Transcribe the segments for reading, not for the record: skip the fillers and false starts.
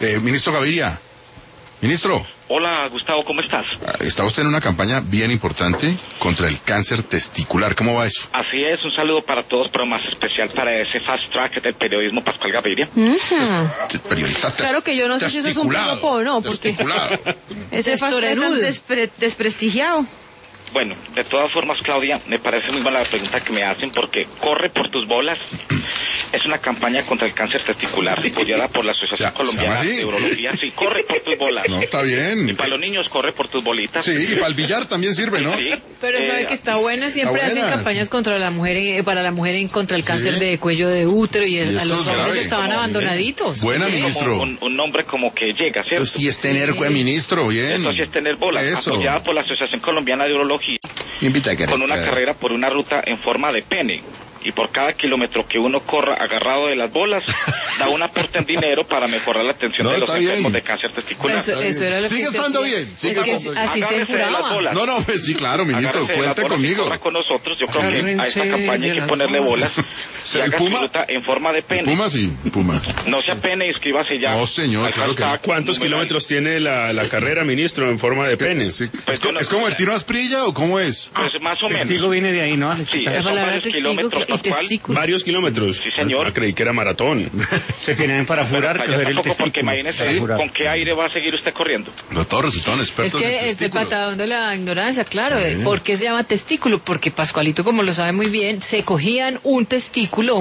Ministro Gaviria. Ministro. Hola, Gustavo, ¿cómo estás? Está usted en una campaña bien importante contra el cáncer testicular. ¿Cómo va eso? Así es, un saludo para todos, pero más especial para ese fast track del periodismo Pascual Gaviria. Periodista Claro que yo no sé si eso es un piropo o no, porque ese fast track tan desprestigiado. Bueno, de todas formas, Claudia, me parece muy mala la pregunta que me hacen porque Corre por tus bolas es una campaña contra el cáncer testicular apoyada por la Asociación Colombiana de Urología. Sí, Corre por tus bolas. No, está bien. Y para los niños, Corre por tus bolitas. Sí, y para el billar también sirve, ¿no? Sí. Pero sabe que está buena, siempre está buena. hacen campañas contra la mujer, para la mujer contra el cáncer de cuello de útero y a los hombres estaban abandonaditos. Buena, Sí, ministro. como un nombre como que llega, ¿cierto? Eso sí es tener, ministro, bien. Eso sí es tener bolas. Eso. Apoyada por la Asociación Colombiana de Urología. Invita a que Con una carrera por una ruta en forma de pene. Y por cada kilómetro que uno corra agarrado de las bolas, da un aporte en dinero para mejorar la atención de los enfermos de cáncer testicular. Eso era lo Sigue que se estando hacía. bien. Es que así se juraba. No, pues sí, claro, ministro, cuente conmigo. Corra con nosotros, yo creo que a esta campaña hay que ponerle bolas. Y ¿El haga Puma? su ruta en forma de pene. Puma sí, Puma. No sea pene, inscríbase ya. No, señor, claro que no. ¿Cuántos kilómetros tiene la carrera, ministro, en forma de pene? Sí. Pues ¿Es como el tiro a Asprilla o cómo es? Pues más o menos. Testigo viene de ahí, ¿no? Sí, La son palabra varios testigo kilómetros, y Pascual. testículo. ¿Varios kilómetros? Sí, señor. Ah, creí que era maratón. Se tienen para jurar, Pero coger el tampoco, porque testículo. imagínese Para jurar. con qué aire va a seguir usted corriendo. Los todos resultaron Es expertos en que este testículos. patadón de la ignorancia, claro. ¿Por qué se llama testículo? Porque Pascualito, como lo sabe muy bien, se cogían un testículo,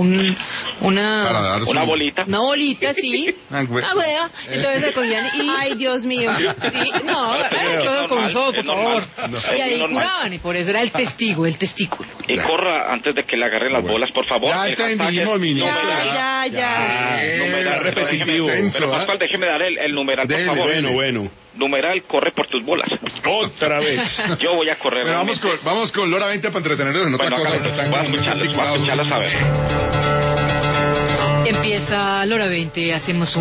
Para dar su- Una bolita. una bolita, sí, Ah, güey. una wea, entonces se cogían y... Ay, Dios mío. Sí, no, Es las cosas como normal, son, por es normal. favor. Y ahí Es normal. curaban, y por eso era el testigo, el testículo. Y corra antes de que le agarren las bolas, por favor. Ya El hashtag entendimos, es ministro. Ya. numeral, repetitivo. Pero Pascual, déjeme dar el numeral, por Dele, favor. Bueno. Numeral, corre por tus bolas. Otra vez. Yo voy a correr. Bueno, vamos con Lora 20 para entretenerlos en otra Bueno, cosa, acá que están voy a muy escucharlas, gesticulados. a ver. Empieza la hora 20, hacemos